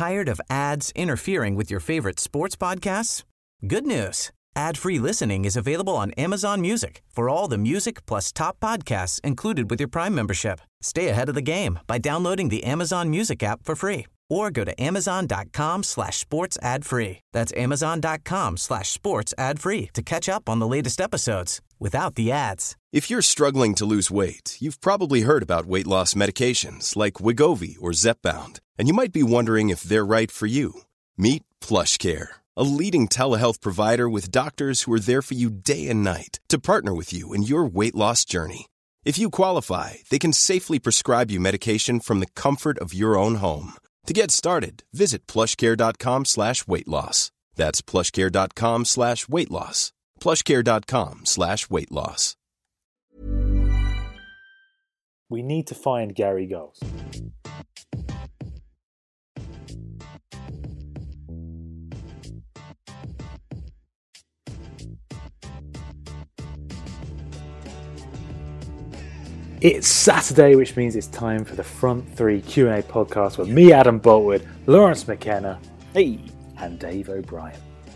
Tired of ads interfering with your favorite sports podcasts? Good news. Ad-free listening is available on Amazon Music for all the music plus top podcasts included with your Prime membership. Stay ahead of the game by downloading the Amazon Music app for free or go to amazon.com/sports ad free. That's amazon.com/sports ad free to catch up on the latest episodes without the ads. If you're struggling to lose weight, you've probably heard about weight loss medications like Wegovy or Zepbound, and you might be wondering if they're right for you. Meet PlushCare, a leading telehealth provider with doctors who are there for you day and night to partner with you in your weight loss journey. If you qualify, they can safely prescribe you medication from the comfort of your own home. To get started, visit plushcare.com/weight loss. That's plushcare.com/weight loss. plushcare.com/weight loss. We need to find Gary Goals. It's Saturday, which means it's time for the Front 3 Q&A podcast with me, Adam Boltwood, Lawrence McKenna, hey, and Dave O'Brien.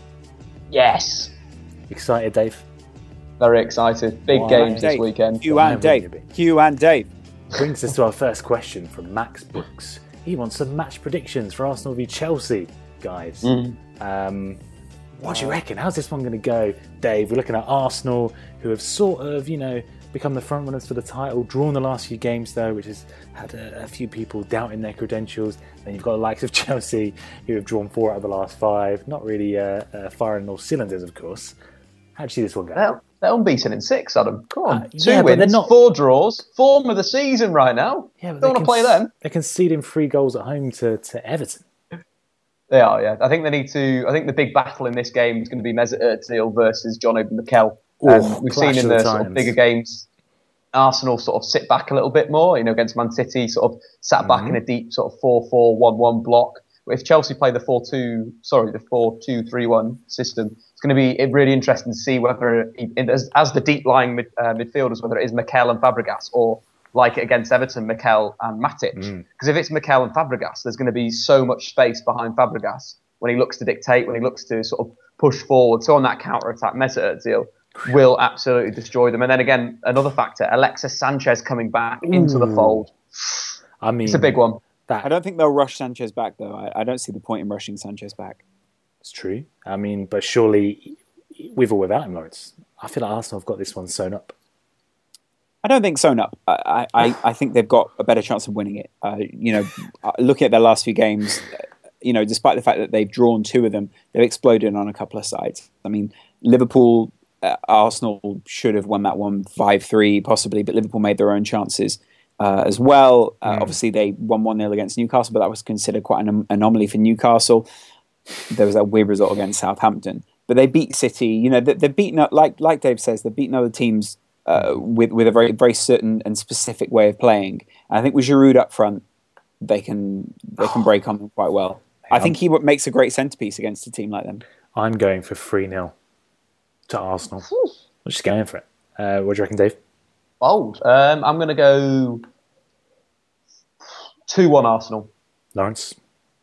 Yes. Excited, Dave? Very excited. Big games this weekend. Q and Dave. Brings us to our first question from Max Brooks. He wants some match predictions for Arsenal v Chelsea, guys. What do you reckon? How's this one going to go, Dave? We're looking at Arsenal, who have sort of, become the front runners for the title, drawn the last few games though, which has had a few people doubting their credentials. Then you've got the likes of Chelsea, who have drawn 4 out of the last 5. Not really firing all cylinders, of course. How do you see this one go? They're unbeaten in 6, Adam. Come on. 2 yeah, wins, 4 draws, form of the season right now. Yeah, but don't want to play them. They're conceding 3 goals at home to Everton. They are, yeah. I think the big battle in this game is going to be Mesut Ozil versus John Obi Mikel. We've seen in the sort of bigger games, Arsenal sort of sit back a little bit more, against Man City, sort of sat back in a deep sort of 4-4-1-1 block. If Chelsea play the 4-2-3-1 system, it's going to be really interesting to see whether, as the deep-lying midfielders, whether it is Mikel and Fabregas or, like against Everton, Mikel and Matic. Because if it's Mikel and Fabregas, there's going to be so much space behind Fabregas when he looks to dictate, when he looks to sort of push forward. So on that counter-attack, Mesut Ozil will absolutely destroy them. And then again, another factor, Alexis Sanchez coming back into the fold. I mean, it's a big one. I don't think they'll rush Sanchez back, though. I don't see the point in rushing Sanchez back. It's true. I mean, but surely, with or without him, Lawrence, I feel like Arsenal have got this one sewn up. I don't think sewn up. I think they've got a better chance of winning it. Looking at their last few games, despite the fact that they've drawn 2 of them, they've exploded on a couple of sides. I mean, Liverpool... Arsenal should have won that one 5-3 possibly, but Liverpool made their own chances as well. Obviously, they won 1-0 against Newcastle, but that was considered quite an anomaly for Newcastle. There was that weird result against Southampton. But they beat City. They've beaten, like Dave says, they've beaten other teams with a very, very certain and specific way of playing. And I think with Giroud up front, they can break on them quite well. I think he makes a great centrepiece against a team like them. I'm going for 3-0. To Arsenal. I'm just going for it. What do you reckon, Dave? Bold. I'm going to go 2-1 Arsenal. Lawrence?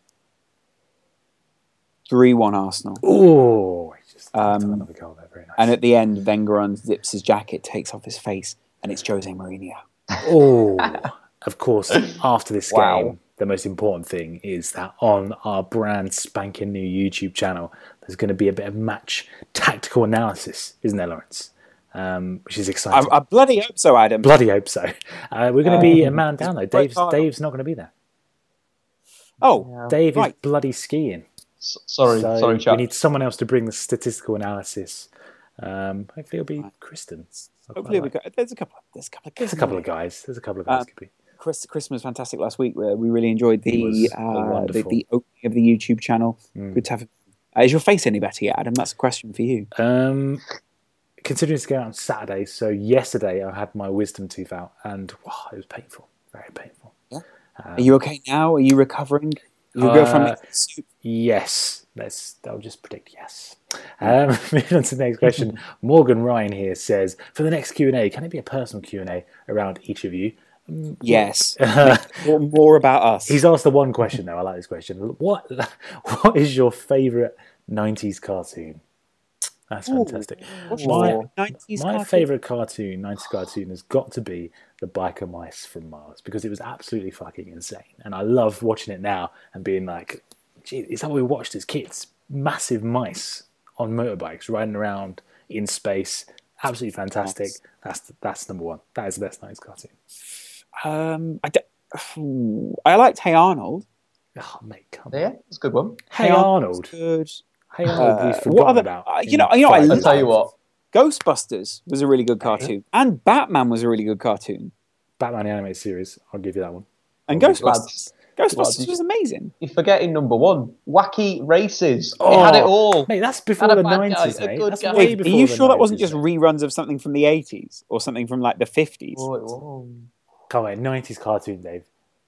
3-1 Arsenal. Oh, another goal there. Very nice. And at the end, Wenger unzips his jacket, takes off his face, and it's Jose Mourinho. Oh, of course, after this game, the most important thing is that on our brand spanking new YouTube channel, there's going to be a bit of match tactical analysis, isn't there, Lawrence? Which is exciting. I bloody hope so, Adam. Bloody hope so. We're going to be a man down, though. Dave's not going to be there. Oh, Dave is bloody skiing. Sorry, chap. We need someone else to bring the statistical analysis. Hopefully it'll be Kristen. Hopefully there's a couple of guys. There's a couple of guys could be. Chris was fantastic last week. We really enjoyed the opening of the YouTube channel. Good to have. Is your face any better yet, Adam? That's a question for you. Considering it's going out on Saturday, so yesterday I had my wisdom tooth out, and it was painful, very painful. Yeah. Are you okay now? Are you recovering? Your girlfriend yes. I'll just predict yes. Moving on to the next question. Morgan Ryan here says, for the next Q&A, can it be a personal Q&A around each of you? Yes. More about us. He's asked the one question though. I like this question. What is your favourite 90s cartoon? That's fantastic. My favourite 90s cartoon has got to be the Biker Mice from Mars, because it was absolutely fucking insane. And I love watching it now and being like, gee, is that what we watched as kids? Massive mice on motorbikes riding around in space. Absolutely fantastic. That's number one. That is the best 90s cartoon. I liked Hey Arnold. Oh, mate, come Yeah, it's a good one. Hey Arnold. Good. Hey Arnold, we've what forgotten other? about. I'll tell you what. Ghostbusters was a really good cartoon, and Batman was a really good cartoon. Batman the animated series. I'll give you that one. And Ghostbusters was amazing. You're forgetting number one. Wacky Races. It had it all. Mate, that's before Had the a bad guy, 90s, a mate. good That's guy. way Wait, are before you the sure that wasn't 90s, just mate. reruns of something from the 80s or something from like the 50s? Oh, it was. Come on, 90s cartoon, Dave.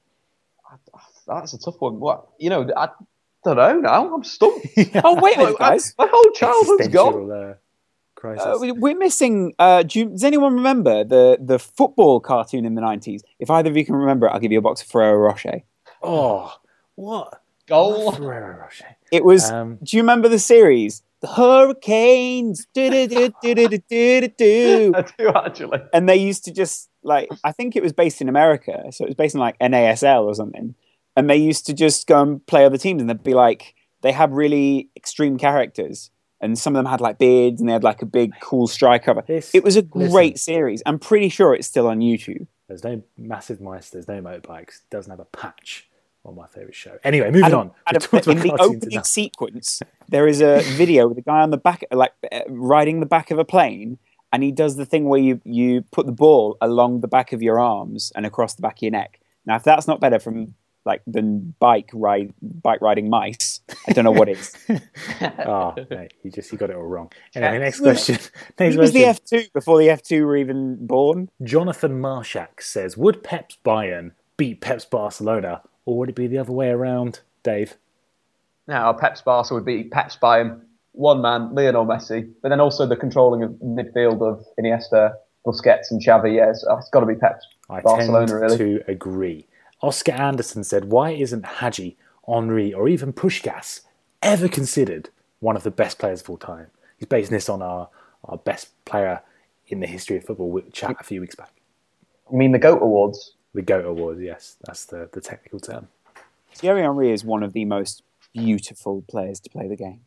That's a tough one. What? I don't know now. I'm stumped. Oh, wait a minute, guys. My whole childhood's gone. Existential, crisis. We're missing. Does anyone remember the football cartoon in the 90s? If either of you can remember it, I'll give you a box of Ferrero Rocher. Oh, what? Goal. Ferrero Rocher. It was. Um, Do you remember the series? The Hurricanes. Do-do-do-do-do-do-do-do. I do actually. And they used to just I think it was based in America, so it was based in like NASL or something. And they used to just go and play other teams, and they'd be like, they had really extreme characters, and some of them had like beards, and they had like a big cool striker. It was a great series. I'm pretty sure it's still on YouTube. There's no massive mice. There's no motorbikes. It doesn't have a patch on my favourite show. Anyway, moving on. In the opening sequence, there is a video with a guy on the back, riding the back of a plane, and he does the thing where you put the ball along the back of your arms and across the back of your neck. Now, if that's not better than bike riding mice, I don't know what is. Mate, you got it all wrong. Anyway, next question. It was the F2 before the F2 were even born. Jonathan Marshak says, would Pep's Bayern beat Pep's Barcelona, or would it be the other way around, Dave? Now, Pep's Barca would be Pep's Bayern, one man, Lionel Messi, but then also the controlling of midfield of Iniesta, Busquets and Xavi. Yes, it's got to be Pep's Barcelona, tend really. to agree. Oscar Anderson said, why isn't Hadji, Henry, or even Puskás ever considered one of the best players of all time? He's basing this on our best player in the history of football chat a few weeks back. You mean the GOAT Awards? The GOAT Awards, yes. That's the technical term. Thierry Henry is one of the most beautiful players to play the game.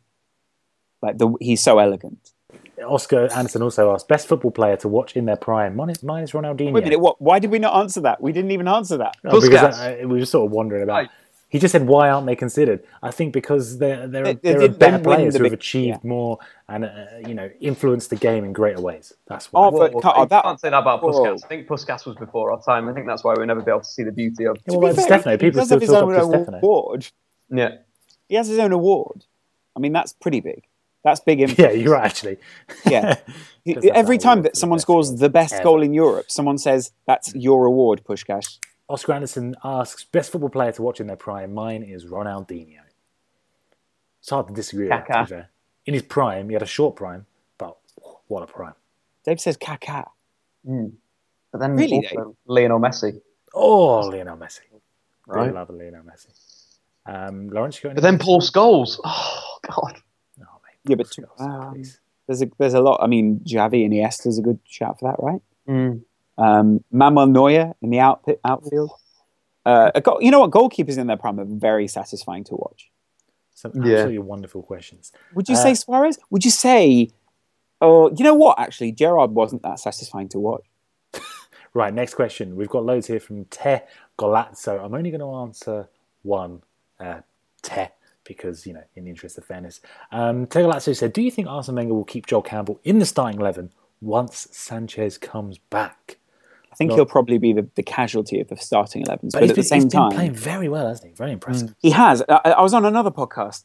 He's so elegant. Oscar Anderson also asked, best football player to watch in their prime. Mine is Ronaldinho. Wait a minute, what? Why did we not answer that? We didn't even answer that. Because we were just sort of wondering about... Right. He just said, why aren't they considered? I think because there are better players who have achieved more and influenced the game in greater ways. That's why. You can't say that about Puskás. I think Puskás was before our time. I think that's why we'll never be able to see the beauty of... People still talk about Stefano. Award. Yeah. He has his own award. I mean, that's pretty big. That's big influence. Yeah, you're right, actually. Yeah. Every time that someone scores the best goal in Europe, someone says, that's your award, Puskás. Oscar Anderson asks, best football player to watch in their prime. Mine is Ronaldinho. It's hard to disagree with that. In his prime, he had a short prime, but what a prime. Dave says Kaká. But then really, also Lionel Messi. Oh, Lionel Messi. Right. Really love Lionel Messi. Lawrence, you got but then Paul Scholes. Oh, God. Oh, mate. Yeah, but there's a lot. I mean, Xavi and Iniesta's a good shout for that, right? Manuel Neuer in the outfield. You know what? Goalkeepers in their prime are very satisfying to watch. Some absolutely wonderful questions. Would you say Suarez? Would you say... Oh, you know what? Actually, Gerrard wasn't that satisfying to watch. Right, next question. We've got loads here from Te Golazzo. I'm only going to answer one, Te, because, in the interest of fairness. Te Golazzo said, do you think Arsene Wenger will keep Joel Campbell in the starting 11 once Sanchez comes back? I think he'll probably be the casualty of the starting 11s. But at the same time... he's been playing very well, hasn't he? Very impressive. He has. I was on another podcast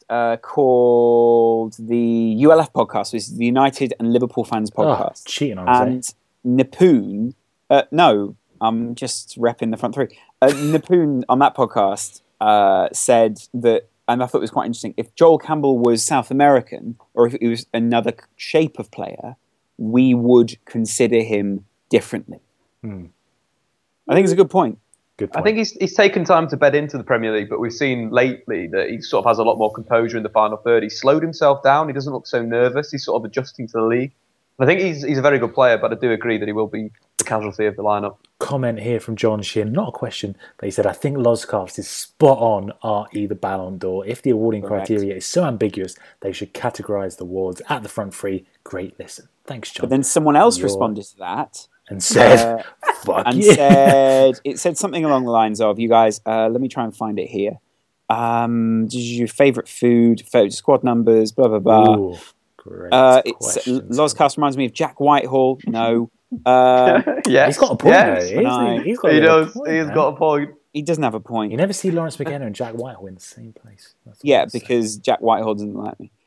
called the ULF podcast, which is the United and Liverpool Fans podcast. Cheating on us. And Nipoon... no, I'm just repping the front three. Nipoon on that podcast said that, and I thought it was quite interesting, if Joel Campbell was South American, or if he was another shape of player, we would consider him differently. I think it's a good point. Good point. I think he's taken time to bed into the Premier League, but we've seen lately that he sort of has a lot more composure in the final third. He's slowed himself down. He doesn't look so nervous. He's sort of adjusting to the league. I think he's a very good player, but I do agree that he will be the casualty of the lineup. Comment here from John Shin, not a question, but he said, I think Lozcast is spot on, i.e. the Ballon d'Or. If the awarding criteria is so ambiguous, they should categorise the awards at the front three. Great listen. Thanks, John. But then someone else responded to that. And said, fuck and you. It said something along the lines of, you guys, let me try and find it here. Your favourite food, squad numbers, blah, blah, blah. Ooh, great Lozcast reminds me of Jack Whitehall. No. Yeah, he's got a point, though. He's got a point. He doesn't have a point. You never see Lawrence McKenna and Jack Whitehall in the same place. Because Jack Whitehall doesn't like me.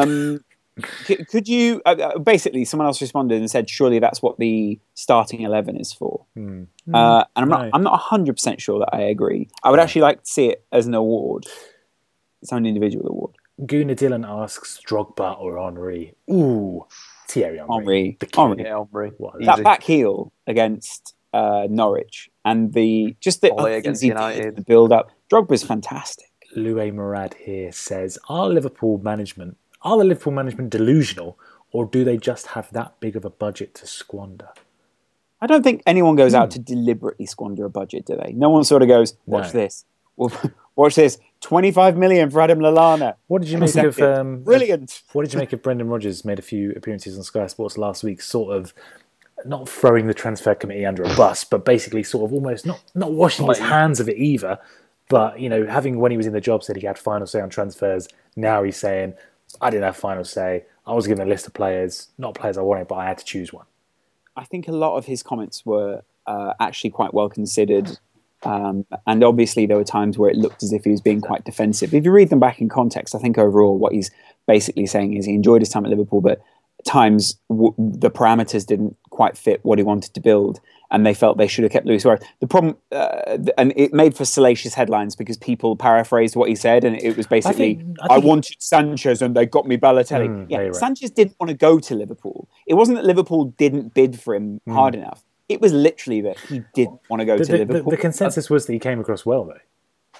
Could you basically? Someone else responded and said, "Surely that's what the starting 11 is for." And I'm not 100% sure that I agree. I would actually like to see it as an award, its own individual award. Guna Dillon asks, Drogba or Henry? Ooh, Thierry Henry. Henry. That back heel against Norwich and the against United, the build up. Drogba's fantastic. Louis Murad here says, Are the Liverpool management delusional, or do they just have that big of a budget to squander? I don't think anyone goes out to deliberately squander a budget, do they? No one sort of goes, watch this. Well, watch this. 25 million for Adam Lallana. What did you make of brilliant? What did you make of Brendan Rodgers? Made a few appearances on Sky Sports last week, sort of not throwing the transfer committee under a bus, but basically sort of almost not washing his hands of it either. But, you know, having, when he was in the job, said he had final say on transfers. Now he's saying, I didn't have final say. I was given a list of players, not players I wanted, but I had to choose one. I think a lot of his comments were actually quite well considered. And obviously there were times where it looked as if he was being quite defensive. If you read them back in context, I think overall what he's basically saying is he enjoyed his time at Liverpool, but at times the parameters didn't quite fit what he wanted to build. And they felt they should have kept Luis Suarez. The problem, and it made for salacious headlines because people paraphrased what he said, and it was basically, I wanted Sanchez and they got me Balotelli. Sanchez didn't want to go to Liverpool. It wasn't that Liverpool didn't bid for him hard enough. It was literally that he didn't want to go to Liverpool. The consensus was that he came across well, though.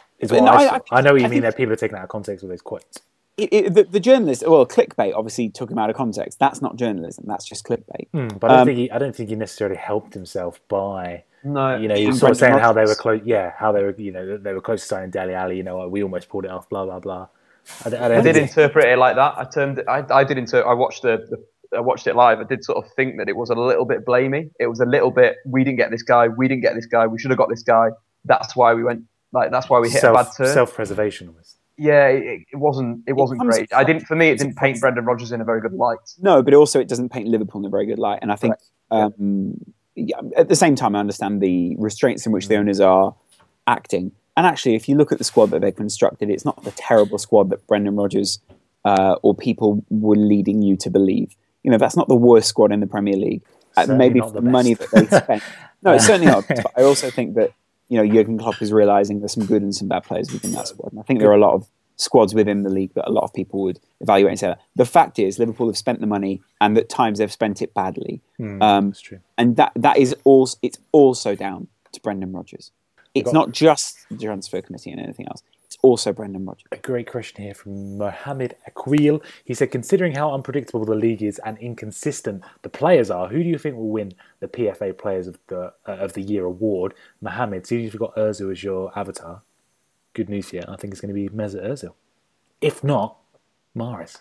I know what you mean that people are taking that out of context with those quotes. The journalist, clickbait obviously took him out of context. That's not journalism. That's just clickbait. But I don't think he necessarily helped himself by. No, he was sort of saying how they were close. Yeah, how they were. They were close to signing Dele Alli. We almost pulled it off. Blah blah blah. I did interpret it like that. I watched it live. I did sort of think that it was a little bit blamey. It was a little bit. We didn't get this guy. We didn't get this guy. We should have got this guy. That's why we went. That's why we hit a bad turn. Self-preservation almost. Yeah, it wasn't great. It didn't paint Brendan Rodgers in a very good light. No, but also it doesn't paint Liverpool in a very good light. And I think at the same time, I understand the restraints in which the owners are acting. And actually, if you look at the squad that they've constructed, it's not the terrible squad that Brendan Rodgers or people were leading you to believe. That's not the worst squad in the Premier League. Maybe for the money that they spent. No, it's certainly not. But I also think that Jurgen Klopp is realising there's some good and some bad players within that squad. And I think there are a lot of squads within the league that a lot of people would evaluate and say that. The fact is, Liverpool have spent the money, and at times they've spent it badly. That's true. And that is also, it's also down to Brendan Rodgers. It's not just the transfer committee and anything else. It's also Brendan Rodgers. A great question here from Mohamed Akwil. He said, considering how unpredictable the league is and inconsistent the players are, who do you think will win the PFA Players of the Year award? Mohamed, see if you've got Ozil as your avatar. Good news here. I think it's going to be Mesut Ozil. If not, Mahrez.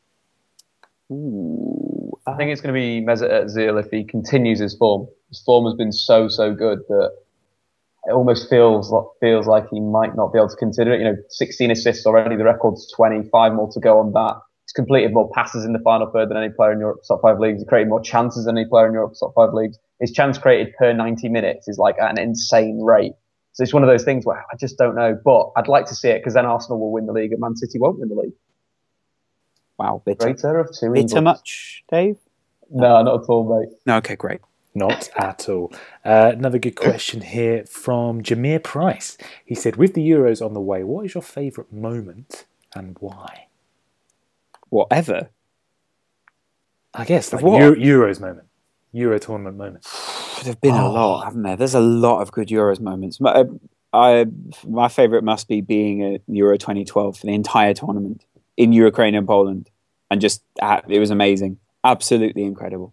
Ooh, I think it's going to be Mesut Ozil if he continues his form. His form has been so good that it almost feels like he might not be able to consider it. 16 assists already, the record's 20, 5 more to go on that. He's completed more passes in the final third than any player in Europe's top 5 leagues. He's created more chances than any player in Europe's top 5 leagues. His chance created per 90 minutes is like at an insane rate. So it's one of those things where I just don't know. But I'd like to see it because then Arsenal will win the league and Man City won't win the league. Wow, bitter. Greater of two. Bitter much, Dave? No, not at all, mate. No, okay, great. Not at all. Another good question here from Jameer Price. He said, with the Euros on the way, what is your favourite moment and why? Whatever. I guess, like Euros moment. Euro tournament moment. There've been a lot, haven't there? There's a lot of good Euros moments. My favourite must be being at Euro 2012 for the entire tournament in Ukraine and Poland, and just it was amazing, absolutely incredible.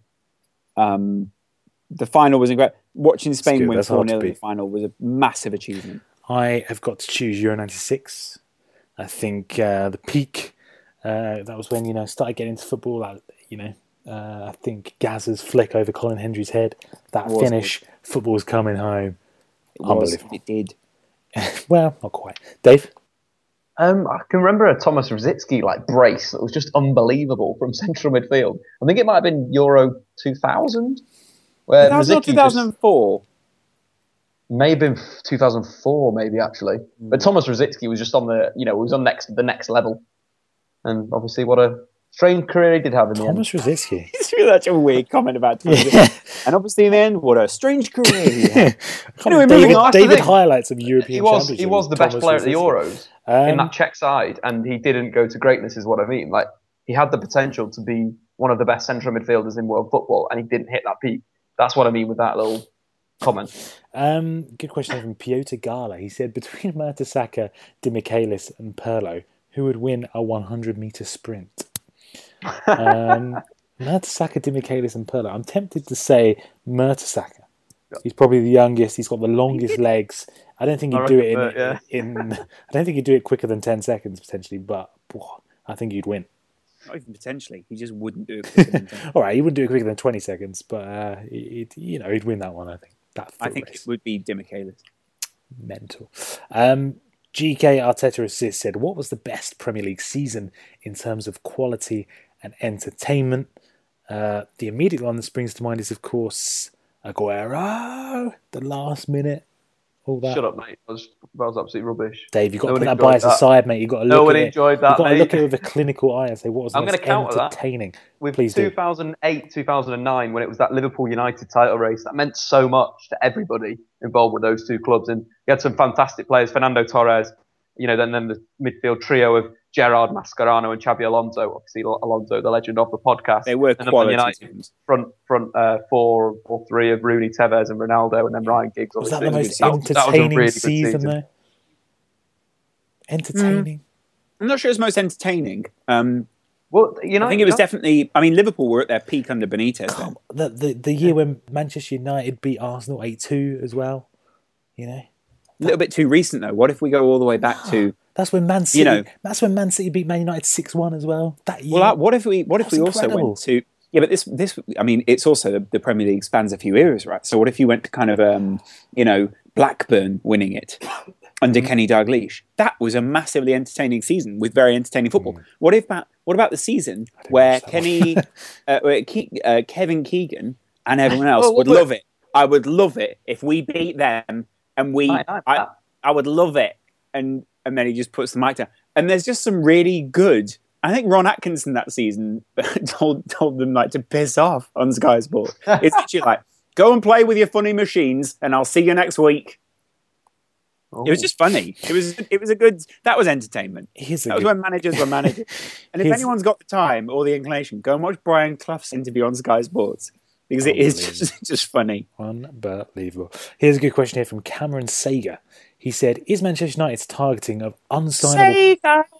The final was incredible. Watching Spain win 4-0 in the final was a massive achievement. I have got to choose Euro 96. I think the peak, that was when, I started getting into football. I think Gazza's flick over Colin Hendry's head, that finish, football's coming home. Unbelievable. It did. Well, not quite. Dave? I can remember a Thomas Rosicky brace that was just unbelievable from central midfield. I think it might have been Euro 2000. Where that was not 2004. May have been 2004, maybe actually. But Thomas Rosicky was just on the next level, and obviously what a strange career he did have in the end. Thomas Rosicky. It's really such a weird comment about Thomas Rosicky. And obviously in the end, what a strange career he had. Anyway, David highlights of European Championship. He was the best player at the Euros in that Czech side, and he didn't go to greatness, is what I mean. He had the potential to be one of the best central midfielders in world football, and he didn't hit that peak. That's what I mean with that little comment. Good question from Piotr Gala. He said, between Mertesacker, De Michaelis and Pirlo, who would win a 100-metre sprint? Mertesacker, De Michaelis and Pirlo. I'm tempted to say Mertesacker. He's probably the youngest. He's got the longest legs. I don't think he'd do it I don't think he'd do it quicker than 10 seconds, potentially, but I think he'd win. Not even potentially. He just wouldn't do it quicker than 10. All right, he wouldn't do it quicker than 20 seconds, but he'd win that one, I think. I think it would be De Michaelis. Mental. GK Arteta Assist said, what was the best Premier League season in terms of quality and entertainment? The immediate one that springs to mind is, of course, Aguero, the last minute. All that. Shut up, mate. That was absolutely rubbish. Dave, you've got to put that bias aside, mate. You've got to look at it. Enjoyed that, You've got to look at it with a clinical eye and say, what was the most entertaining? That. With 2008, 2009, when it was that Liverpool United title race, that meant so much to everybody involved with those two clubs. And you had some fantastic players, Fernando Torres, then the midfield trio of Gerrard, Mascherano and Xabi Alonso. Obviously, Alonso, the legend of the podcast. They were quality teams. Front four or three of Rooney, Tevez and Ronaldo, and then Ryan Giggs. Was that the most entertaining really season, though? Entertaining? I'm not sure it's most entertaining. Well, I think it was definitely... I mean, Liverpool were at their peak under Benitez then. The year when Manchester United beat Arsenal 8-2 as well, A little bit too recent, though. What if we go all the way back to... That's when Man City. That's when Man City beat Man United 6-1 as well. That year. Well, what if we also went to? Yeah, but this. I mean, it's also the Premier League spans a few eras, right? So what if you went to kind of Blackburn winning it under Kenny Dalglish? That was a massively entertaining season with very entertaining football. What about the season where Kevin Keegan and everyone else would love it? I would love it if we beat them, and I would love it, and then he just puts the mic down. And there's just some really good... I think Ron Atkinson that season told them to piss off on Sky Sport. It's actually go and play with your funny machines and I'll see you next week. It was just funny. It was a good... That was entertainment. That was when managers were managers. And if anyone's got the time or the inclination, go and watch Brian Clough's interview on Sky Sports. Because it is just funny. Unbelievable. Here's a good question here from Cameron Sager. He said, is Manchester United's targeting of unsignable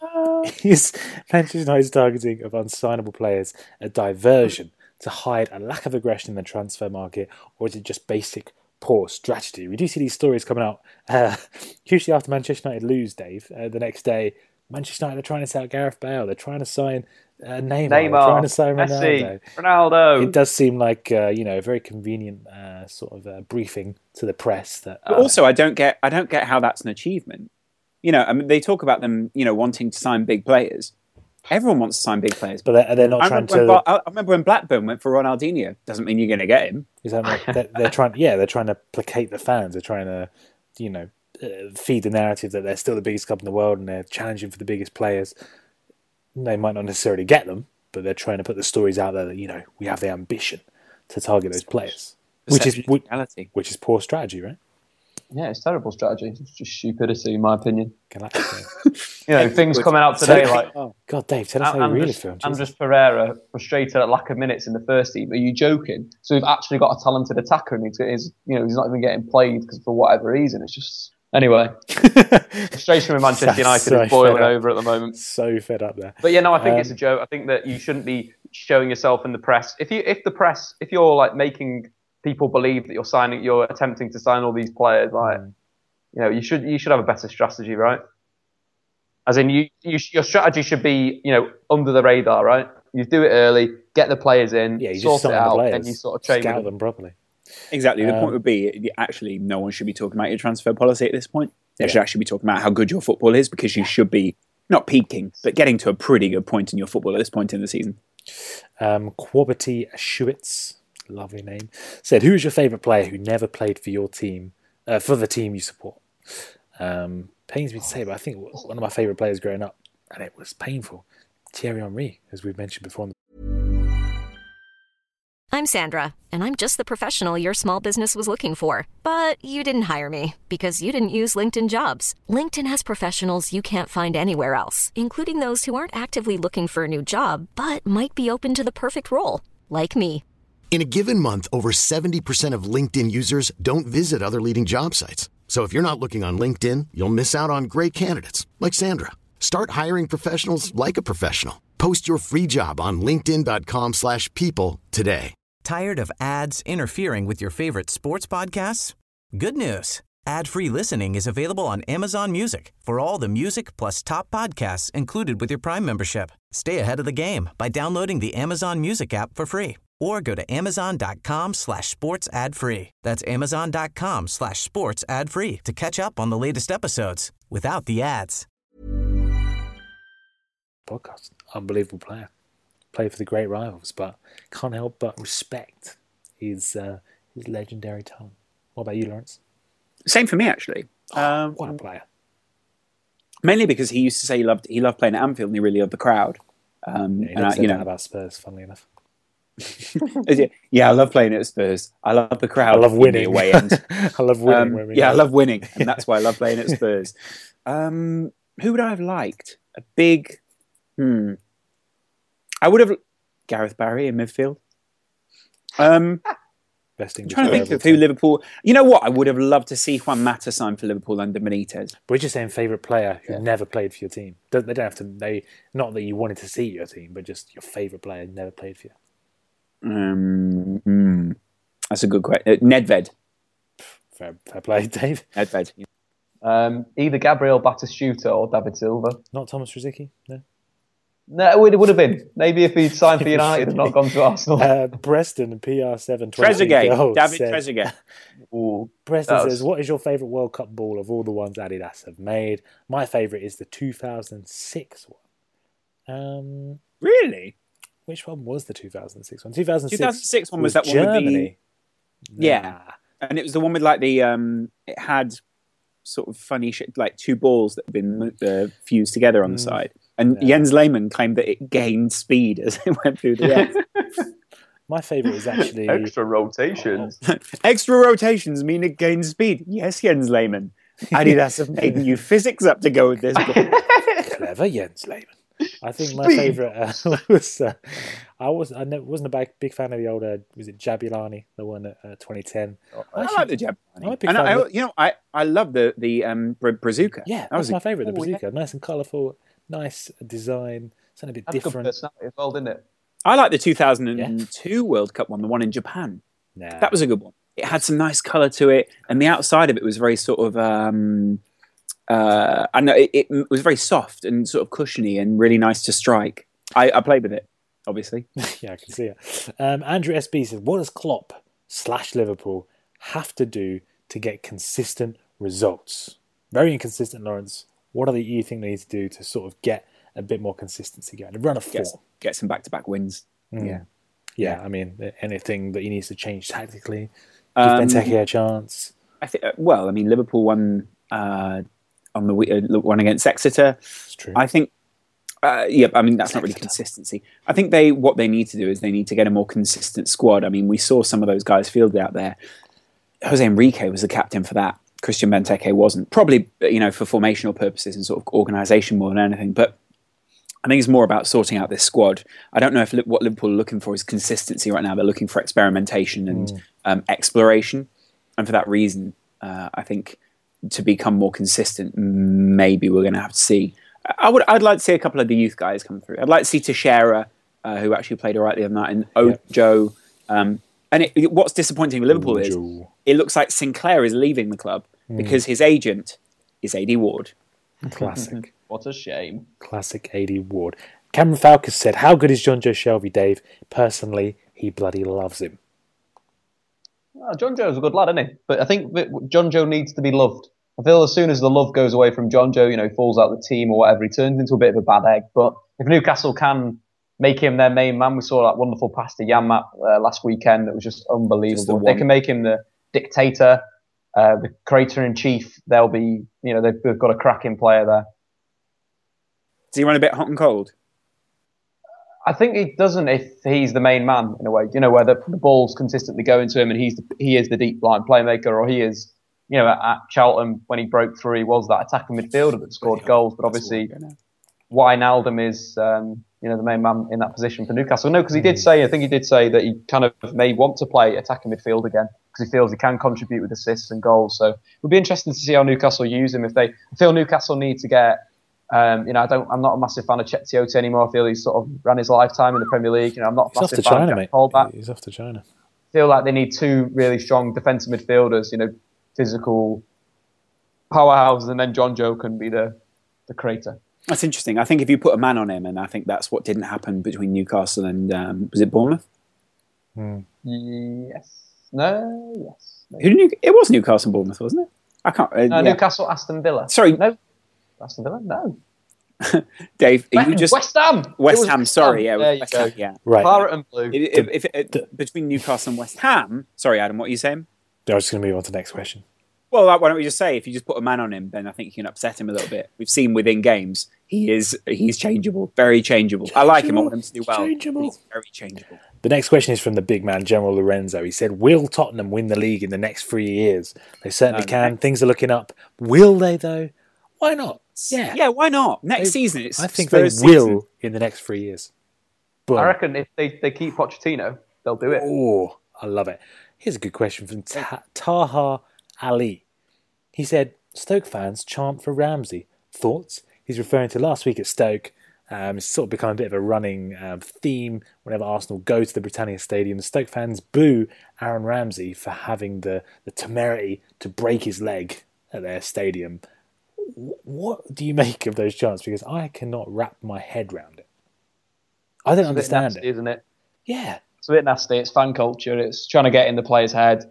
players a diversion to hide a lack of aggression in the transfer market, or is it just basic poor strategy? We do see these stories coming out usually after Manchester United lose, Dave. The next day, Manchester United are trying to sell Gareth Bale. They're trying to sign Neymar. They're trying to sign Ronaldo. Ronaldo. It does seem like a very convenient sort of briefing to the press. That. But also, I don't get how that's an achievement. I mean, they talk about them, wanting to sign big players. Everyone wants to sign big players, but they're not trying to. I remember when Blackburn went for Ronaldinho. Doesn't mean you're going to get him. They're trying. Yeah, they're trying to placate the fans. They're trying to, feed the narrative that they're still the biggest club in the world and they're challenging for the biggest players. They might not necessarily get them, but they're trying to put the stories out there that we have the ambition to target those players, which is poor strategy, right? Yeah, it's terrible strategy. It's just stupidity, in my opinion. Galactico. Things coming out today like... Oh, God, Dave, tell us how you really feel. Andres Pereira frustrated at lack of minutes in the first team. Are you joking? So we've actually got a talented attacker and he's not even getting played because for whatever reason. It's just... Anyway, frustration with Manchester United is boiling over at the moment. So fed up there. But yeah, no, I think it's a joke. I think that you shouldn't be showing yourself in the press. If you're like making people believe that you're attempting to sign all these players, like you should have a better strategy, right? As in, your strategy should be under the radar, right? You do it early, get the players in, sort it out, and you sort of scout them properly. Exactly. The point would be, actually, no one should be talking about your transfer policy at this point. They should actually be talking about how good your football is, because you should be not peaking, but getting to a pretty good point in your football at this point in the season. Quabity Schwitz, lovely name, said, "Who is your favourite player who never played for your team, for the team you support?" Pains me to say, but I think one of my favourite players growing up, and it was painful, Thierry Henry, as we've mentioned before. I'm Sandra, and I'm just the professional your small business was looking for. But you didn't hire me because you didn't use LinkedIn Jobs. LinkedIn has professionals you can't find anywhere else, including those who aren't actively looking for a new job, but might be open to the perfect role, like me. In a given month, over 70% of LinkedIn users don't visit other leading job sites. So if you're not looking on LinkedIn, you'll miss out on great candidates like Sandra. Start hiring professionals like a professional. Post your free job on linkedin.com/people today. Tired of ads interfering with your favorite sports podcasts? Good news. Ad-free listening is available on Amazon Music for all the music plus top podcasts included with your Prime membership. Stay ahead of the game by downloading the Amazon Music app for free or go to amazon.com/sports ad free. That's amazon.com/sports ad free to catch up on the latest episodes without the ads. Podcast. Unbelievable player. Played for the great rivals, but can't help but respect his legendary talent. What about you, Lawrence? Same for me, actually. What a player. Mainly because he used to say he loved playing at Anfield and he really loved the crowd. He never said that about Spurs, funnily enough. Yeah, I love playing at Spurs. I love the crowd. I love winning. Away end. I love winning. I love winning, and that's why I love playing at Spurs. Who would I have liked? A big... I would have Gareth Barry in midfield. Best English. I'm trying to think of who Liverpool. You know what? I would have loved to see Juan Mata sign for Liverpool under Benitez. But we're just saying favourite player who never played for your team. They don't have to. Not that you wanted to see your team, but just your favourite player who never played for you. That's a good question. Nedved. Fair play, Dave. Nedved. Either Gabriel Batistuta or David Silva. Not Thomas Rosicky, no. No, it would have been. Maybe if he'd signed for United and not gone to Arsenal. Preston, PR7. Trezeguet. David Trezeguet. Preston says, what is your favourite World Cup ball of all the ones Adidas have made? My favourite is the 2006 one. Really? Which one was the 2006 one? 2006 one was that one with Germany. Yeah. And it was the one with like the... it had sort of funny shit, like two balls that had been fused together on the side. And Jens Lehmann claimed that it gained speed as it went through the air. My favourite is actually... Extra rotations. Extra rotations mean it gains speed. Yes, Jens Lehmann. Adidas have made new physics up to go with this. Clever Jens Lehmann. I think my favourite was... I wasn't a big fan of the older... Was it Jabulani, the one at 2010? I like the Jabulani. I love the Brazuca. Yeah, that was my favourite, the Brazuca. Yeah. Nice and colourful. Nice design, something a bit different. Good personality as well, didn't it? I like the 2002 World Cup one, the one in Japan. Nah. That was a good one. It had some nice colour to it, and the outside of it was very sort of, I know it was very soft and sort of cushiony and really nice to strike. I played with it, obviously. Yeah, I can see it. Andrew SB says, what does Klopp / Liverpool have to do to get consistent results? Very inconsistent, Lawrence. What do you think they need to do to sort of get a bit more consistency going? A run of form. Get some back-to-back wins. Yeah, I mean, anything that he needs to change tactically? Give Benteke a chance? I think. Well, I mean, Liverpool won on the one against Exeter. It's true. I think. I mean, that's not really consistency. I think what they need to do is they need to get a more consistent squad. I mean, we saw some of those guys fielded out there. Jose Enrique was the captain for that Christian Benteke wasn't. Probably, for formational purposes and sort of organisation more than anything. But I think it's more about sorting out this squad. I don't know if what Liverpool are looking for is consistency right now. They're looking for experimentation and exploration. And for that reason, I think to become more consistent, maybe we're going to have to see. I'd like to see a couple of the youth guys come through. I'd like to see Teixeira, who actually played all right the other night, and Ojo. And what's disappointing with Liverpool is it looks like Sinclair is leaving the club because his agent is AD Ward. Classic. What a shame. Classic AD Ward. Cameron Falcus said, how good is John Joe Shelby, Dave? Personally, he bloody loves him. John Joe's a good lad, isn't he? But I think John Joe needs to be loved. I feel as soon as the love goes away from John Joe, he falls out the team or whatever, he turns into a bit of a bad egg. But if Newcastle can make him their main man, we saw that wonderful pass to Janmaat last weekend. It was just unbelievable. They can make him the dictator, the creator-in-chief. They'll be, they've got a cracking player there. Does he run a bit hot and cold? I think he doesn't if he's the main man, in a way, where the ball's consistently going to him and he is the deep line playmaker, or he is, at Charlton when he broke through, he was that attacking midfielder that scored goals. But obviously, Wijnaldum is, the main man in that position for Newcastle. No, because he did say that he kind of may want to play attacking midfield again because he feels he can contribute with assists and goals. So it would be interesting to see how Newcastle use him. I feel Newcastle need to get. I'm not a massive fan of Chet Tiote anymore. I feel he's sort of ran his lifetime in the Premier League. I'm not a massive fan of Jack Colback. He's off to China. I feel like they need two really strong defensive midfielders, physical powerhouses, and then John Joe can be the creator. That's interesting. I think if you put a man on him, and I think that's what didn't happen between Newcastle and was it Bournemouth? Yes. No. Yes. It was Newcastle and Bournemouth, wasn't it? I can't. Newcastle, Aston Villa. Sorry, no. Aston Villa? No. Dave, you just West Ham. West Ham. Sorry, yeah, there West you Ham, go. yeah. Right. Claret and blue. Between Newcastle and West Ham. Sorry, Adam, what are you saying? I was just going to move on to the next question. Well, why don't we just say if you just put a man on him, then I think you can upset him a little bit. We've seen within games he's changeable, very changeable. I like him. I want him to do well. He's very changeable. The next question is from the big man, General Lorenzo. He said, will Tottenham win the league in the next 3 years? They certainly can. Things are looking up. Will they, though? Why not? Yeah, why not? Next season, I think they will in the next 3 years. But I reckon if they keep Pochettino, they'll do it. Oh, I love it. Here's a good question from Taha Ali. He said, Stoke fans chant for Ramsey. Thoughts? He's referring to last week at Stoke. It's sort of become a bit of a running theme whenever Arsenal go to the Britannia Stadium. The Stoke fans boo Aaron Ramsey for having the temerity to break his leg at their stadium. What do you make of those chants? Because I cannot wrap my head around it. I don't understand it. Isn't it? Yeah. It's a bit nasty. It's fan culture. It's trying to get in the player's head.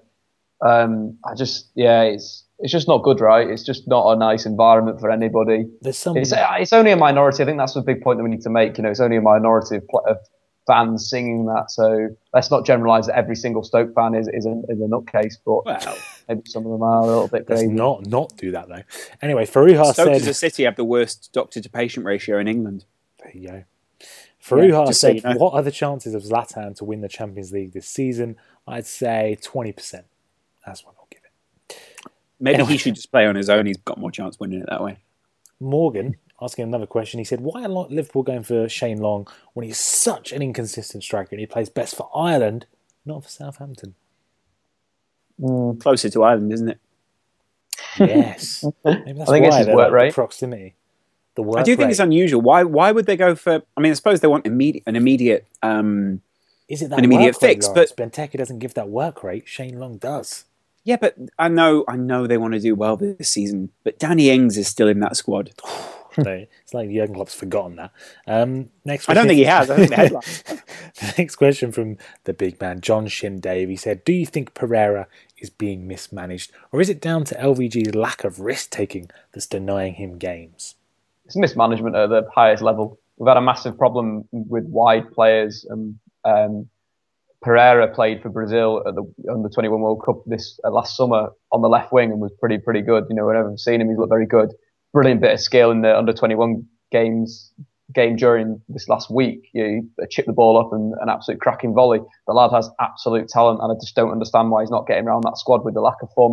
It's just not good, right? It's just not a nice environment for anybody. It's only a minority. I think that's a big point that we need to make. It's only a minority of fans singing that. So let's not generalise that every single Stoke fan is a nutcase. But maybe some of them are a little bit crazy. Let's not do that, though. Anyway, Faruha Stoke said... as a city have the worst doctor-to-patient ratio in England. There you go. Faruha said, what are the chances of Zlatan to win the Champions League this season? I'd say 20%. That's what I'll give it. Maybe he should just play on his own. He's got more chance winning it that way. Morgan, asking another question, he said, why are Liverpool going for Shane Long when he's such an inconsistent striker and he plays best for Ireland, not for Southampton? Closer to Ireland, isn't it? Yes. Maybe that's I think why it's his work rate. The proximity. The work I do think it's unusual. Why would they go for... I mean, I suppose they want an immediate Is it that an immediate fix, but Benteke doesn't give that work rate. Shane Long does. Yeah, but I know they want to do well this season, but Danny Ings is still in that squad. It's like Jurgen Klopp's forgotten that. Next question. I don't think he has. I think the headline. The next question from the big man, John Shin Dave. He said, do you think Pereira is being mismanaged, or is it down to LVG's lack of risk-taking that's denying him games? It's mismanagement at the highest level. We've had a massive problem with wide players. Pereira played for Brazil at the Under-21 World Cup this last summer on the left wing and was pretty good. Whenever I've seen him, he's looked very good. Brilliant bit of skill in the Under-21 game during this last week. He chipped the ball up and an absolute cracking volley. The lad has absolute talent, and I just don't understand why he's not getting around that squad with the lack of form of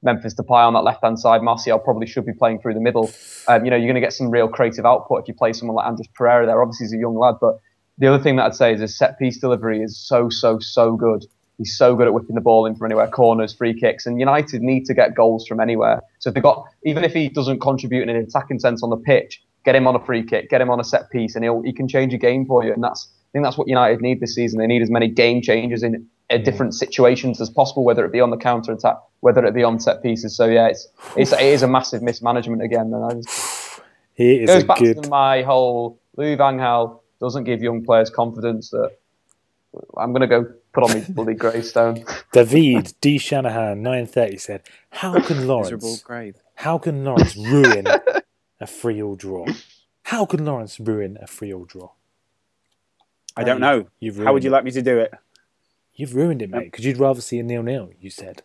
Memphis Depay on that left-hand side. Martial probably should be playing through the middle. You're going to get some real creative output if you play someone like Andres Pereira there. Obviously, he's a young lad, but the other thing that I'd say is his set-piece delivery is so good. He's so good at whipping the ball in from anywhere, corners, free kicks, and United need to get goals from anywhere. So if even if he doesn't contribute in an attacking sense on the pitch, get him on a free kick, get him on a set-piece, and he can change a game for you. And I think that's what United need this season. They need as many game changers in different situations as possible, whether it be on the counter attack, whether it be on set pieces. So yeah, it is a massive mismanagement again. And it goes back to my whole Louis van Gaal doesn't give young players confidence. That I'm going to go put on my bloody gravestone. David D. Shanahan 9:30 said, "How can Lawrence ruin a 3-3 draw? How can Lawrence ruin a 3-3 draw?" I don't know. How would you like me to do it? You've ruined it, mate, because you'd rather see a 0-0, you said.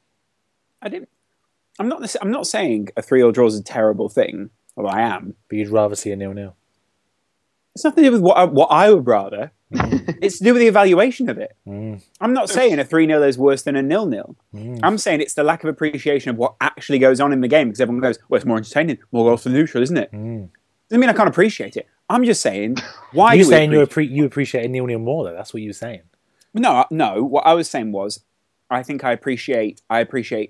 I'm not saying a 3-3 draw is a terrible thing, although I am. But you'd rather see a 0-0. It's nothing to do with what I would rather. It's to do with the evaluation of it. I'm not saying a 3-0 is worse than a 0-0. I'm saying it's the lack of appreciation of what actually goes on in the game, because everyone goes, well, it's more entertaining, more goals for the neutral, isn't it? Doesn't mean I can't appreciate it. I'm just saying, why you're saying you appreciate a 0-0 more, though. That's what you were saying. No. What I was saying was, I personally appreciate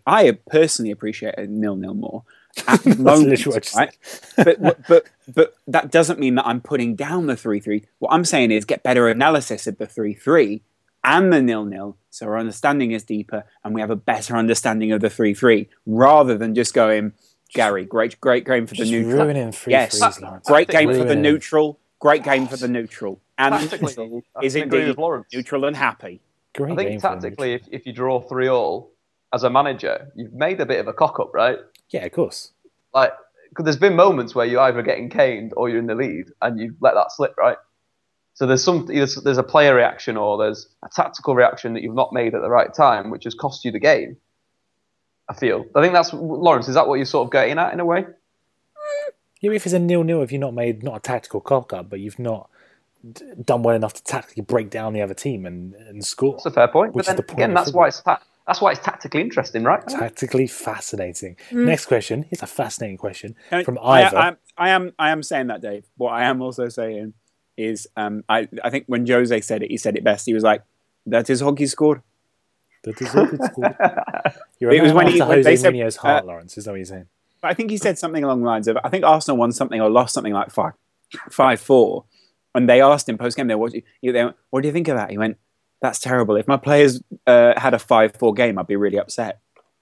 a 0-0 more. At the moment, right? but that doesn't mean that I'm putting down the 3-3. What I'm saying is get better analysis of the 3-3 and the 0-0, so our understanding is deeper and we have a better understanding of the 3-3, rather than just going, Gary, great game for the neutral. Ruining 3-3s, Lawrence. Great game for the neutral. Great game for the neutral. And neutral is indeed neutral and happy. I think tactically, if you draw 3-3 as a manager, you've made a bit of a cock-up, right? Yeah, of course. Cause there's been moments where you're either getting caned or you're in the lead, and you let that slip, right? So there's a player reaction or there's a tactical reaction that you've not made at the right time, which has cost you the game. I think that's Lawrence. Is that what you're sort of getting at in a way? Yeah, if it's a 0-0, if you've not made not a tactical cock-up, but you've not done well enough to tactically break down the other team and score. That's a fair point. But then, again, that's why it's tactically interesting, right? Tactically fascinating. Next question. It's a fascinating question from Ivor. I am saying that, Dave. What I am also saying is, I think when Jose said it, he said it best. He was like, "That is hockey scored." That is hockey scored. It was when Jose Mourinho's heart, Lawrence. Is that what you're saying? I think he said something along the lines of, I think Arsenal won something or lost something like 5-4. And they asked him post-game, what do you think of that? He went, that's terrible. If my players had a 5-4 game, I'd be really upset.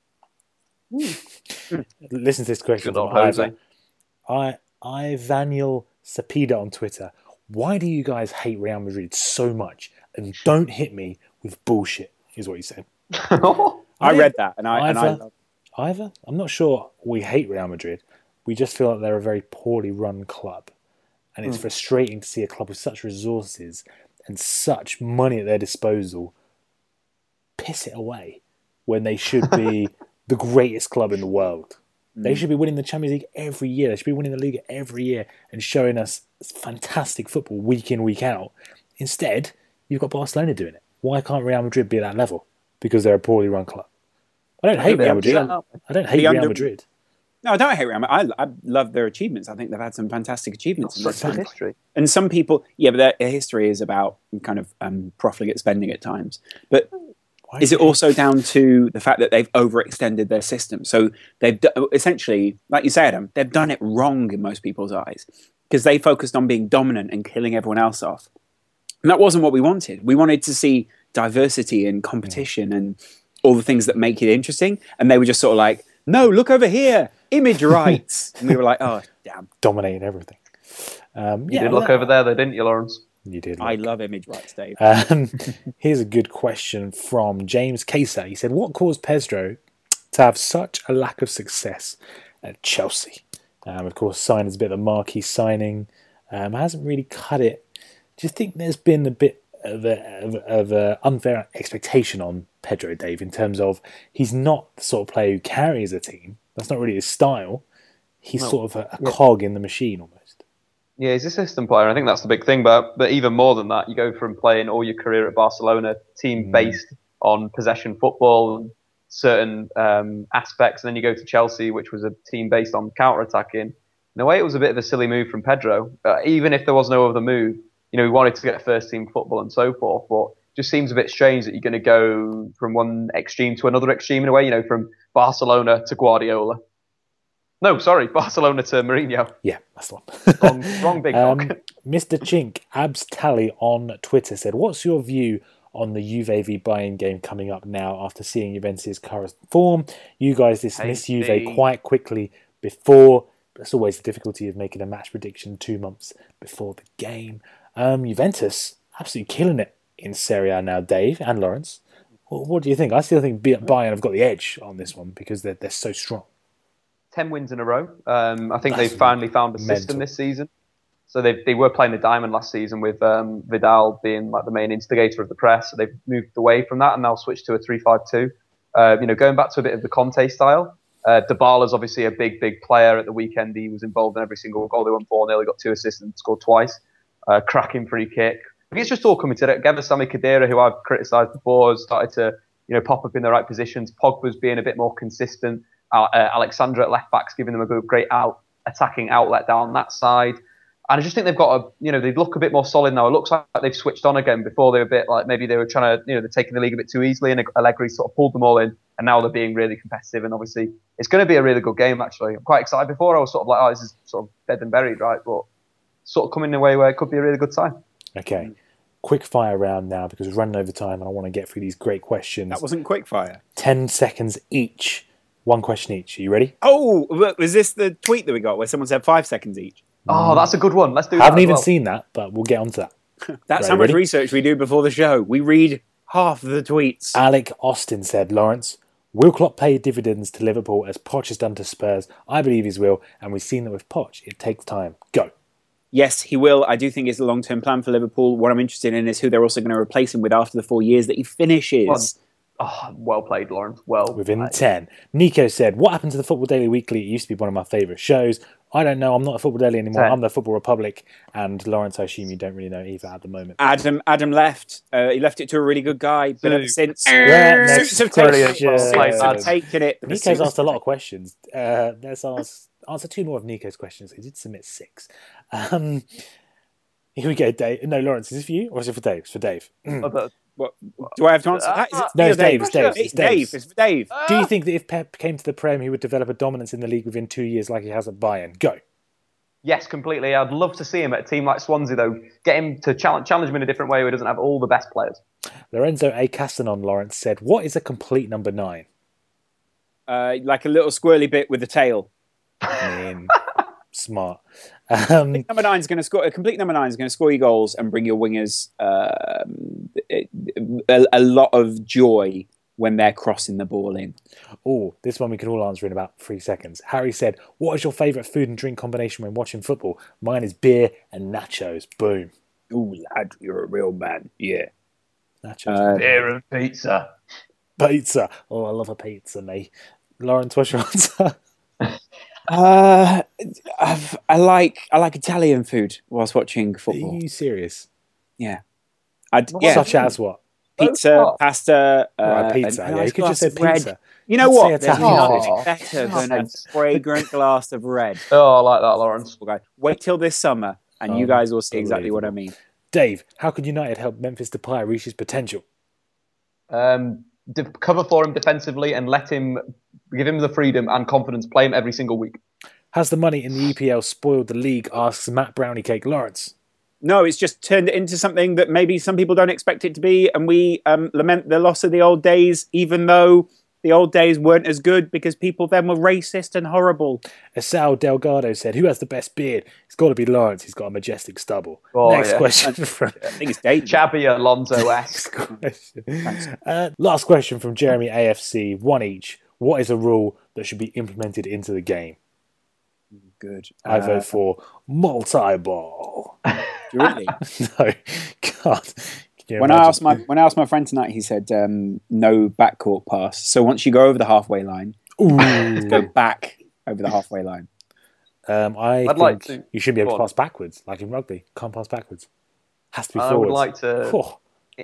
Listen to this question from Ivor. Ivaniel Sapida on Twitter. Why do you guys hate Real Madrid so much? And don't hit me with bullshit, is what he said. I read that. Ivor, I'm not sure we hate Real Madrid. We just feel like they're a very poorly run club. And it's frustrating to see a club with such resources and such money at their disposal piss it away when they should be the greatest club in the world. They should be winning the Champions League every year. They should be winning the Liga every year and showing us fantastic football week in, week out. Instead, you've got Barcelona doing it. Why can't Real Madrid be at that level? Because they're a poorly run club. I don't hate Real Madrid. I don't hate Real Madrid. No, I don't hate Real Madrid. I love their achievements. I think they've had some fantastic achievements in their time. History. And some people, but their history is about kind of profligate spending at times. But is it also down to the fact that they've overextended their system? So they've essentially, like you said, Adam, they've done it wrong in most people's eyes because they focused on being dominant and killing everyone else off. And that wasn't what we wanted. We wanted to see diversity and competition and all the things that make it interesting. And they were just sort of like, no, look over here, image rights. And we were like, oh, damn. Dominating everything. You did look over there, though, didn't you, Lawrence? You did. I love image rights, Dave. Here's a good question from James Kesa. He said, what caused Pedro to have such a lack of success at Chelsea? Of course, signed as a bit of a marquee signing. Hasn't really cut it. Do you think there's been a bit of an unfair expectation on Pedro, Dave, in terms of he's not the sort of player who carries a team? That's not really his style. He's sort of a cog in the machine almost. Yeah, he's a system player. I think that's the big thing. But even more than that, you go from playing all your career at Barcelona, team based on possession football, and certain aspects. And then you go to Chelsea, which was a team based on counter-attacking. In a way, it was a bit of a silly move from Pedro. Even if there was no other move, he wanted to get first-team football and so forth. But it just seems a bit strange that you're going to go from one extreme to another extreme in a way, from Barcelona to Guardiola. No, sorry, Barcelona to Mourinho. Yeah, that's the one. Wrong big dog. Mr. Chink, Abs Tally on Twitter said, what's your view on the Juve v Bayern game coming up now after seeing Juventus' current form? You guys dismissed Juve quite quickly before. That's always the difficulty of making a match prediction 2 months before the game. Juventus, absolutely killing it in Serie A now, Dave and Lawrence. What do you think? I still think Bayern have got the edge on this one because they're so strong. 10 wins in a row. I think they've finally found a system this season. So they were playing the diamond last season with Vidal being like the main instigator of the press. So they've moved away from that and now switched to a 3-5-2. Going back to a bit of the Conte style. Dybala's obviously a big player. At the weekend, he was involved in every single goal. They won 4-0. He got 2 assists and scored twice. Cracking free kick. I think it's just all coming together. Sami Khedira, who I've criticised before, has started to pop up in the right positions. Pogba's being a bit more consistent. Alexandra at left back's giving them a great attacking outlet down that side. And I just think they've got they look a bit more solid now. It looks like they've switched on again. Before they were a bit like maybe they were trying to, they're taking the league a bit too easily, and Allegri sort of pulled them all in, and now they're being really competitive. And obviously, it's going to be a really good game. Actually, I'm quite excited. Before I was sort of like, this is sort of dead and buried, right? But sort of coming in a way where it could be a really good time. Okay, quick fire round now because we're running over time, and I want to get through these great questions. That wasn't quick fire. 10 seconds each. One question each. Are you ready? Oh, look, was this the tweet that we got where someone said 5 seconds each? Oh, that's a good one. Let's do that. I haven't even seen that, but we'll get onto that. That's how much research we do before the show. We read half of the tweets. Alec Austin said, Lawrence, will Klopp pay dividends to Liverpool as Poch has done to Spurs? I believe he will, and we've seen that with Poch. It takes time. Go. Yes, he will. I do think it's a long-term plan for Liverpool. What I'm interested in is who they're also going to replace him with after the 4 years that he finishes. Well played, Lawrence. Within 10. Nico said, what happened to the Football Daily Weekly? It used to be one of my favourite shows. I don't know. I'm not a Football Daily anymore. 10. I'm the Football Republic. And Lawrence, I assume you don't really know either at the moment. Adam left. He left it to a really good guy. But ever since... Next have taken it. Nico's asked a lot of questions. Let's answer 2 more of Nico's questions. He did submit 6. Here we go, Dave. No, Lawrence, is this for you or is it for Dave? It's for Dave. What, do I have to answer that? No, it's Dave. It's Dave. It's for Dave. Do you think that if Pep came to the Prem, he would develop a dominance in the league within 2 years like he has at Bayern? Go. Yes, completely. I'd love to see him at a team like Swansea, though. Get him to challenge him in a different way where he doesn't have all the best players. Lorenzo A. Castanon, Lawrence, said, what is a complete number 9? Like a little squirrely bit with a tail. Smart. Number 9 is going to score. A complete number 9 is going to score you goals and bring your wingers a lot of joy when they're crossing the ball in. Oh, this one we can all answer in about 3 seconds. Harry said, what is your favourite food and drink combination when watching football? Mine is beer and nachos. Boom. Ooh, lad, you're a real man. Yeah. Nachos. Beer and pizza. Pizza. Oh, I love a pizza, mate. Lawrence, what's your answer? I like Italian food whilst watching football. Are you serious? Yeah. Such as what? Pizza, pasta, pizza. Yeah, you could just say bread. pizza. You know what? There's Italian nothing better than a fragrant glass of red. Oh, I like that, Lawrence. Wait till this summer, and you guys will see exactly what I mean. Dave, how could United help Memphis Depay reach his potential? Cover for him defensively and give him the freedom and confidence, play him every single week. Has the money in the EPL spoiled the league, asks Matt Browniecake Lawrence. No, it's just turned it into something that maybe some people don't expect it to be, and we lament the loss of the old days, even though the old days weren't as good because people then were racist and horrible. Esau Delgado said, who has the best beard? It's got to be Lawrence. He's got a majestic stubble. Next question from... I think it's Dave. Chabby Alonso-esque. Last question from Jeremy AFC. 1 each. What is a rule that should be implemented into the game? Good. I vote for multi-ball. Really? No, God. When I asked my friend tonight, he said no backcourt pass. So once you go over the halfway line, go back over the halfway line. I'd like to. You shouldn't be able to pass backwards, like in rugby. Can't pass backwards. Has to be forwards. I would like to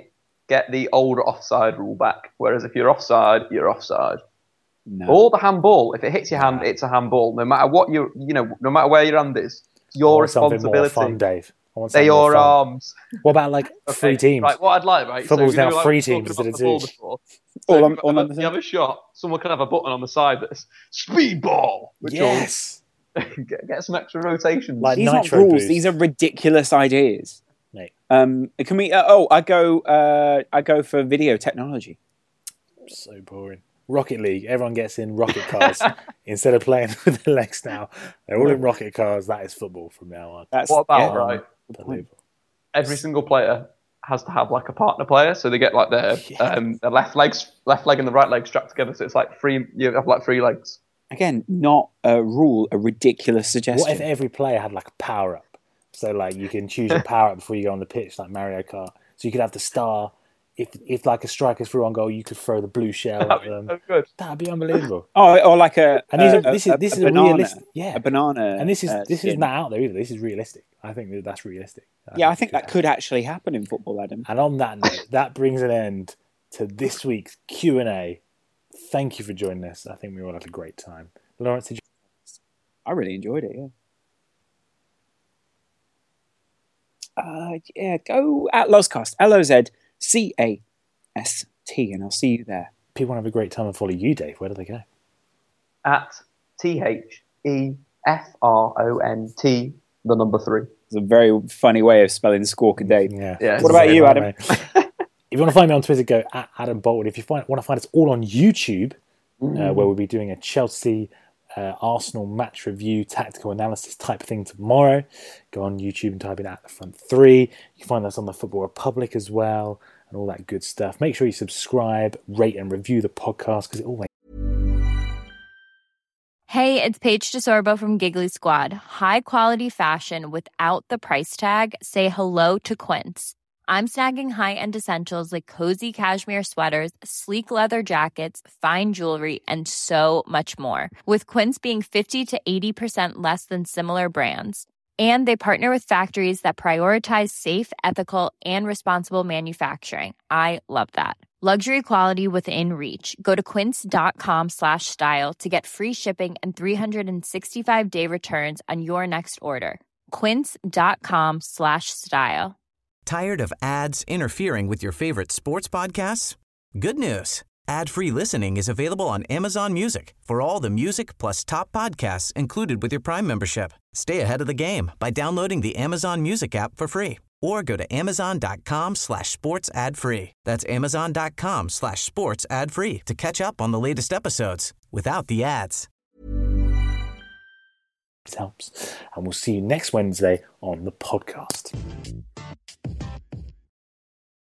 get the older offside rule back. Whereas if you're offside, you're offside. No. Or the handball. If it hits your hand, it's a handball. No matter what no matter where your hand is, it's your responsibility. Fun, Dave. They're your arms. What about like free teams? Right, what I'd like, right? Football's so, now free teams instead of two. If you have a shot, someone can have a button on the side that's speed ball. Yes. Get some extra rotations. These aren't rules. Boost. These are ridiculous ideas. Mate. Can we? I go for video technology. So boring. Rocket League. Everyone gets in rocket cars instead of playing with their legs now. They're all in rocket cars. That is football from now on. What about right? Every single player has to have like a partner player, so they get like their left leg and the right leg strapped together. So it's like you have like 3 legs. Again, not a rule, a ridiculous suggestion. What if every player had like a power up? So like you can choose your power up before you go on the pitch, like Mario Kart. So you could have the star. If like a striker's through on goal, you could throw the blue shell at them. So good. That'd be unbelievable. Or like this is a banana, realistic, a banana. And this is not out there either. This is realistic. I think that's realistic. I think that could actually happen in football, Adam. And on that note, that brings an end to this week's Q&A. Thank you for joining us. I think we all had a great time. Lawrence, I really enjoyed it. Go at Lozcast, LOZCAST, and I'll see you there. People want to have a great time and follow you, Dave. Where do they go? At THEFRONT, the number 3. It's a very funny way of spelling Squawk and Dave. Yeah. What about you, Adam? If you want to find me on Twitter, go at Adam Boltwood. If you want to find us all on YouTube, where we'll be doing a Chelsea Arsenal match review, tactical analysis type of thing tomorrow, go on YouTube and type in at the front 3. You can find us on the Football Republic as well, and all that good stuff. Make sure you subscribe, rate, and review the podcast because it all makes. Hey, it's Paige DeSorbo from Giggly Squad. High quality fashion without the price tag. Say hello to Quince. I'm snagging high-end essentials like cozy cashmere sweaters, sleek leather jackets, fine jewelry, and so much more. With Quince being 50 to 80% less than similar brands. And they partner with factories that prioritize safe, ethical, and responsible manufacturing. I love that. Luxury quality within reach. Go to quince.com/style to get free shipping and 365-day returns on your next order. Quince.com/style. Tired of ads interfering with your favorite sports podcasts? Good news. Ad-free listening is available on Amazon Music for all the music plus top podcasts included with your Prime membership. Stay ahead of the game by downloading the Amazon Music app for free or go to amazon.com/sports ad free. That's amazon.com/sports ad free to catch up on the latest episodes without the ads. It helps. And we'll see you next Wednesday on the podcast.